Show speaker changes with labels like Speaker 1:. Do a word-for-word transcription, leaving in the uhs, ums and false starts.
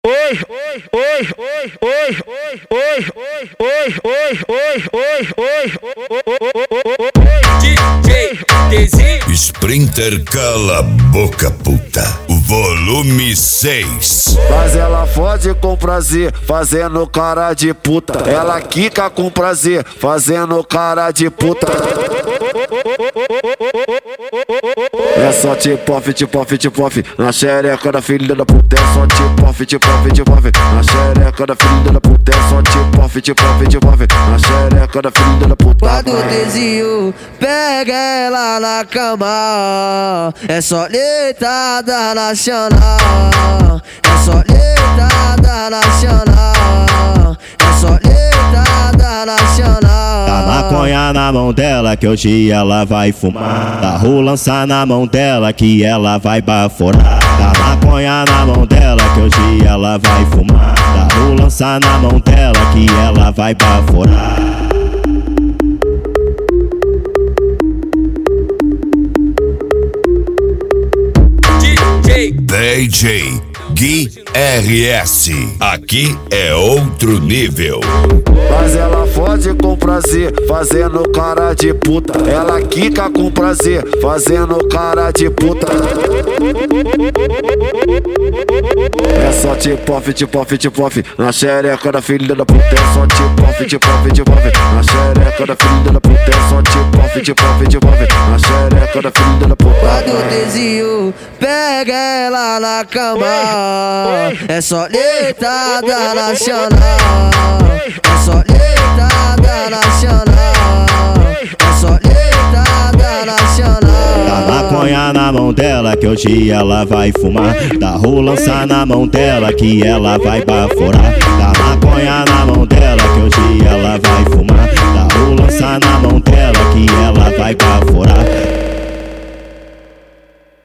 Speaker 1: Oi, oi, oi, oi, oi, oi, oi, oi, oi, oi, oi, oi, oi,
Speaker 2: D J Dezinho.
Speaker 3: Sprinter, cala a boca, puta. Volume seis.
Speaker 4: Mas ela fode com prazer, fazendo cara de puta. Ela quica com prazer, fazendo cara de puta. É só tipo-off, tipo-off, tipo-off na xereca da filha da puta. É só tipo-off, tipo-off, tipo-off na xereca da filha da puta. É só tipo-off, tipo-off, tipo-off na xereca da filha da puta.
Speaker 5: Quando o Dezinho pega ela na cama, é só deitada nacional. É só deitada nacional. É só deitada nacional.
Speaker 6: Dá maconha na mão dela que hoje ela vai fumar. Dá rolança na mão dela que ela vai baforar. Dá maconha na mão dela que hoje ela vai fumar. Dá rolança na mão dela que ela vai baforar.
Speaker 3: D J Gui R S. Aqui é outro nível.
Speaker 4: Mas ela fode com prazer, fazendo cara de puta. Ela quica com prazer, fazendo cara de puta. É só tipo-off, tipo-off, tipo-off na xereca da filha da puta. É só tipo-off, tipo-off, tipo-off na xereca da filha da puta. É só tipo-off, tipo-off, tipo-off na xereca da filha da puta.
Speaker 5: Quando o Dezinho pega ela na cama, é só deitada nacional. É só deitada nacional. É só deitada nacional.
Speaker 6: Dá maconha na mão dela que hoje ela vai fumar. Dá rolança na mão dela que ela vai baforar. Dá maconha